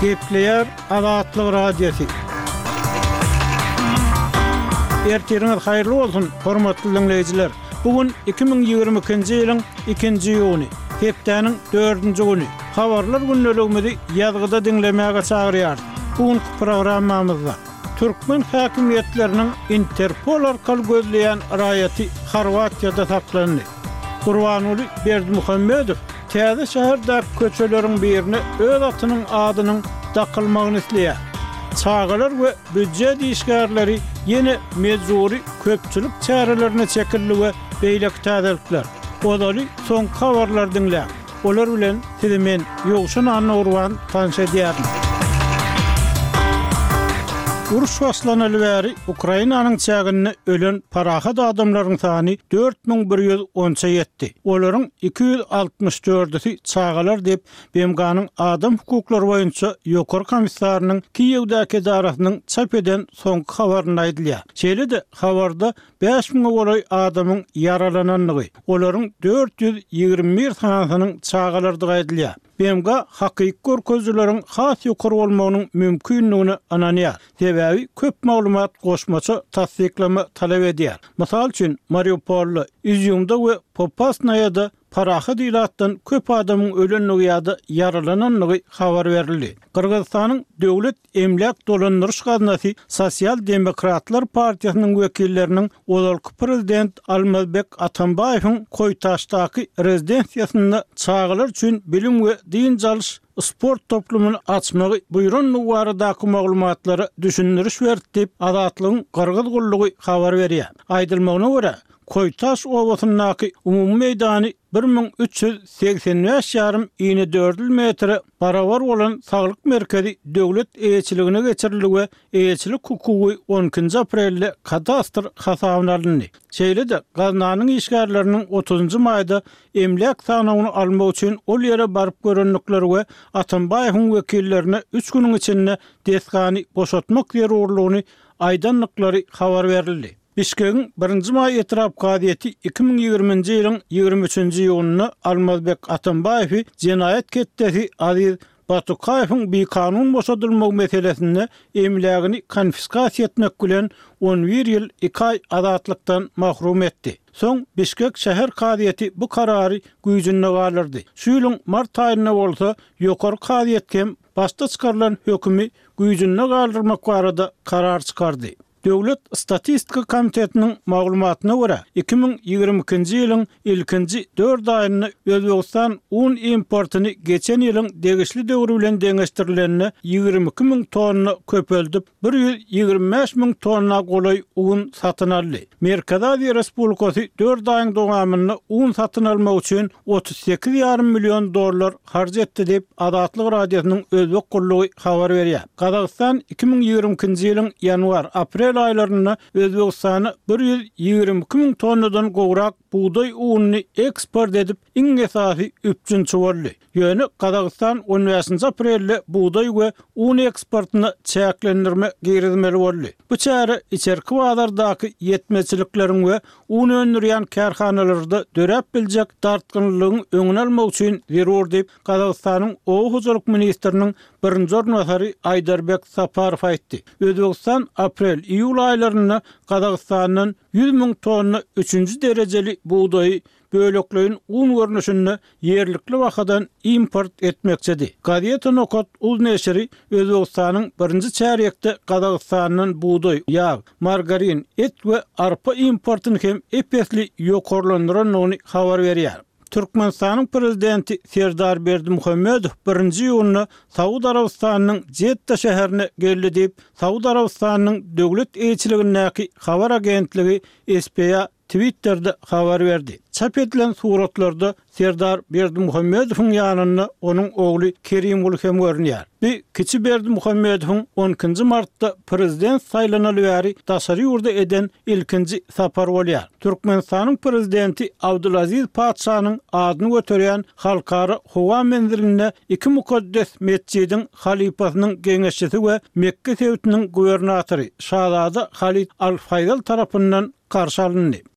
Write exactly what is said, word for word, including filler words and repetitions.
Gepleyer Azatlyk Radiosu. Ertiriňiz haýyrly bolsun, hormatly dinleýijiler. Bugün iki bin ýygrimi ikinji ýylyň ikinji ýuny, hepdeniň dördünji güni. Habarlar günneligimizi ýazgyda dinlemäge çagyrýar. Bugün programmamyzda Türkmen häkimetleriniň Interpol arkaly gözleýän raýaty Horwatiýada saklandy. Gurbanuly Berdimuhammedow täze şäherde köçeleriň birini öz atynyň adynyň dakylmagyny isleýär. Çağalar we büdjet işgärleri yeni mezuri köpçülük çärelerine çekildi we beýlek täzelikler. Odaly soň habarlar dinlä. Olar bilen sizi men ýogşun anna urwan tanşa diýärim. Uruş başlanaly bäri Ukrainanyň çägini ölen parahat adamlaryň sany dört bin bir ýüz on ýetdi. Olaryň iki ýüz altymyş dördüsi çağalar diýip B M G'nyň adam hukuklary boýunça ýokary komissarynyň Kiýewdäki darasynyň çap eden soňky habaryny aýdylýar. Şeýle-de habarda beş bin goly adamyň yaralananlygy, olaryň dört ýüz ýigirmi bir sanasynyň çağalardygy aýdylýar. B M G hakyky görkezleriň has ýokary bolmagynyň mümkinligini ananýar. Sebäbi köp maglumat goşmaça tasdiklama talap edýär. Mysal üçin Mariupolda, Izyumda we Popasnaýada parahat ilatdan köp adamyň ölenligi ýa-da yaralananlygy habar berildi. Kırgızstanyň döwlet emlak dolandyrış gaznasy Sosial Demokratlar Partiýasynyň wekilleriniň olalky prezident Almazbek Atambaýewiň Koýtaşdaky rezidensiýasynda çağalar üçin bilim we din çalyş sport toplumunu açmagy buýranlygy baradaky maglumatlary düşündiriş berdi diýip Azatlygyň Kırgız gullugy habar berýär. Aýdylmagyna görä, Koytaş owasynyňky umumy meýdany bir bin üç ýüz seksen beş ýarym ýyny dört metre barabar bolan saglyk merkezi döwlet eýetçiligine geçirildi we eýetçilik hukuky on ikinji aprelde kadastr hasabyna alındy. Şeýle-de gaznanyň işgärleriniň otuzynjy maýda emlak sanawyny almak üçin ol ýere baryp görenlikleri we Atambaýewiň wekillerine üç güniň içinde desgany boşaltmak zerurlygyny aýdanlyklary habar berildi. Bişkekiň birinji may etirap gazieti iki bin ýygrimiňji ýylyň ýygrimi üçünji ýunyna Almazbek Atambaýewi jenaýat ketdesi Aziz Batukaýewiň bir kanun boşadylmagy meselesinde emlagyny konfiskasiýa etmek bilen on bir ýyl iki ay azatlykdan mahrum etdi. Soň Bişkek şäher gazieti bu karary güýjünde galyrdy. Şu ýylyň mart aýyna bolsa ýokary gaziet hem başda çykarylan hökümi güýjünde galdyrmak barada karar çykardy. Döwlet Statistika Komitetiniň maglumatyna görä, iki bin ýygrimi ikinji ýylyň ilkinji dört aýyny Özbegistan un importyny geçen ýylyň degişli döwri bilen deňeşdirilenine ýygrimi iki min tonna köpeldip bir ýüz ýygrimi beş min tonna golay un satyn aldy. Merkez Aziýa Respublikasy dört aýyň dowamyny un satyn almak üçin otuz sekiz ýarym million dollar harj etdi diýip Azatlyk Radiosynyň Özbek gullugy habar berýär. Kazakystan iki bin ýygrimi ikinji ýylyň ýanwar aprel aylarına Özbegistany bir ýüz ýygrimi iki min tonnadan gowrak buğday ununy eksport edip iň esasy üçinji boldy. Ýöne Kazakystan on beşinji aprelde buğday we un eksportyny çäklendirme girizmeli boldy. Bu çäre içerki bazardaky ýetmeçilikleriň we un öndürýän karhanalarda dörep biljek tartgynlygyň öňüne almak üçin zerur diýip Kazakystanyň Owa Hojalyk ministriniň birinji ornbasary Aýdarbek Saparow aýtdy. Özbegistan aprel iyul aylarına Kazakystanyň yüz min tonna üçinji derejeli buğday böleklerin un görnüşünde yerlikli wakadan import etmekçedi. Gazeta Nokot uz neşri Özbegistanyň birinji çärekde Kazakystanyň buğday, ýağ, margarin, et we arpa importyny hem epesli ýokarlandyryny habar berýär. Türkmenistanyň prezidenti Serdar Berdimuhammedow birinji ýylyna Saudi Arabistanyň Jeddah şäherine geldi diýip Saudi Arabistanyň döwlet eýetçiligindäki habar agentligi S P A Twitter'da habar berdi. Çap edilen suratlarda Serdar Berdimuhammedowyň ýanyna onuň ogly Kerim Ulu hem görnýär. Bir kiçi Berdimuhammedowyň on ikinji martda prezident saýlanaly bäri daşary ýurda eden ilkinji sapar bolýar. Türkmenistanyň prezidenti Abdulaziz Paşanyň adyny göterýän halkara howa menziline iki mukaddes mescidiň halifasynyň geňeşçisi we Mekke sewtiniň gubernatory Şahzada Halid Al-Faydal tarapyndan karşı alındy.